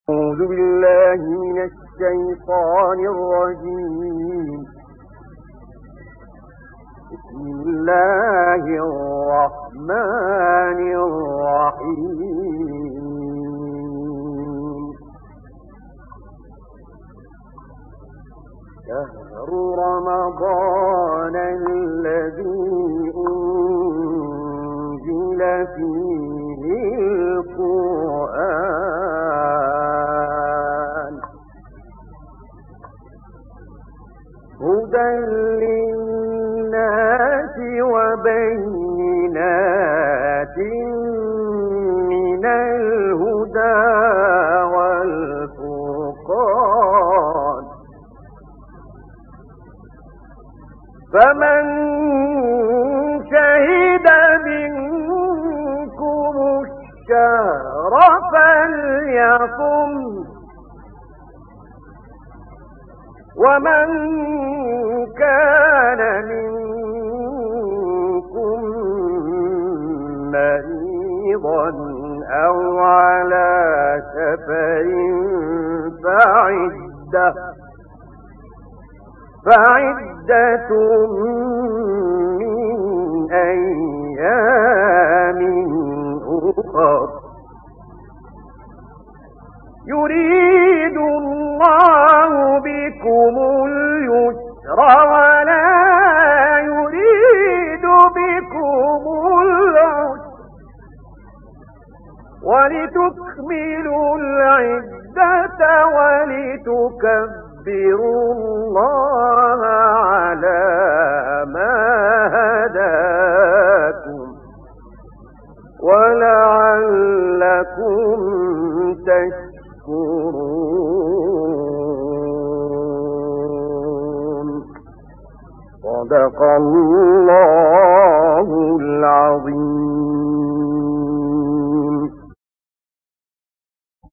أعوذ بالله من الشيطان الرجيم. بسم الله الرحمن الرحيم. شهر رمضان الذي أنزل فيه القرآن هدى للناس وبينات من الهدى والفرقان، فمن شهد منكم الشهر فليصم، ومن كان منكم مريضا أو على سفر فعدة من أيام أخر، يريد الله بكم اليسر ولا يريد بكم العسر، ولتكملوا العدة ولتكبروا الله على ما هداكم ولعلكم تشكرون. صدق الله العظيم.